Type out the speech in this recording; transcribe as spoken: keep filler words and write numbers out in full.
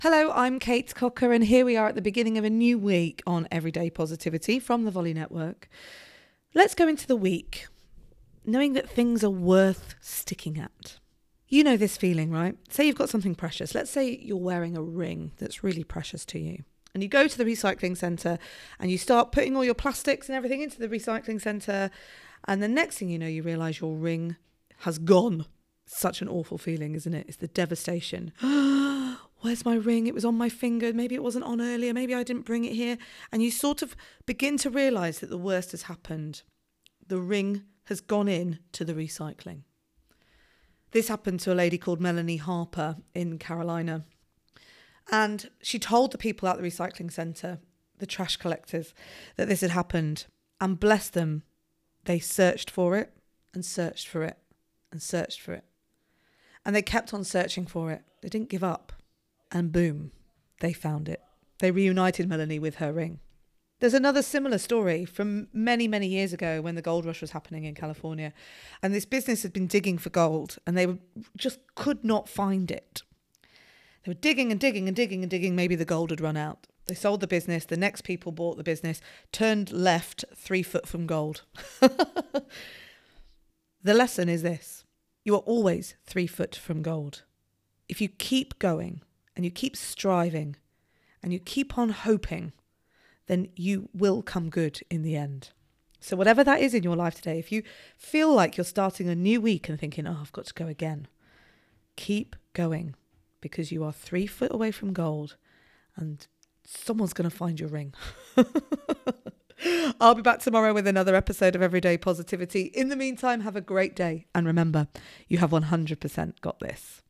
Hello, I'm Kate Cocker, and here we are at the beginning of a new week on Everyday Positivity from the Volley Network. Let's go into the week knowing that things are worth sticking at. You know this feeling, right? Say you've got something precious. Let's say you're wearing a ring that's really precious to you. And you go to the recycling centre and you start putting all your plastics and everything into the recycling centre. And the next thing you know, you realise your ring has gone. Such an awful feeling, isn't it? It's the devastation. Where's my ring? It was on my finger. Maybe it wasn't on earlier. Maybe I didn't bring it here. And you sort of begin to realise that the worst has happened. The ring has gone in to the recycling. This happened to a lady called Melanie Harper in Carolina. And she told the people at the recycling centre, the trash collectors, that this had happened. And bless them, they searched for it and searched for it and searched for it. And they kept on searching for it. They didn't give up. And boom, they found it. They reunited Melanie with her ring. There's another similar story from many, many years ago when the gold rush was happening in California. And this business had been digging for gold and they just could not find it. They were digging and digging and digging and digging. Maybe the gold had run out. They sold the business. The next people bought the business, turned left three foot from gold. The lesson is this. You are always three foot from gold. If you keep going and you keep striving and you keep on hoping, then you will come good in the end. So whatever that is in your life today, if you feel like you're starting a new week and thinking, oh, I've got to go again, keep going because you are three foot away from gold and someone's going to find your ring. I'll be back tomorrow with another episode of Everyday Positivity. In the meantime, have a great day. And remember, you have one hundred percent got this.